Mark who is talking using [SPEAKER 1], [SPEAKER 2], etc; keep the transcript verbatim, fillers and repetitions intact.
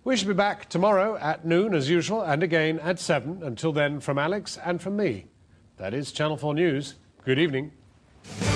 [SPEAKER 1] We shall be back tomorrow at noon as usual and again at seven. Until then, from Alex and from me, that is Channel four News. Good evening.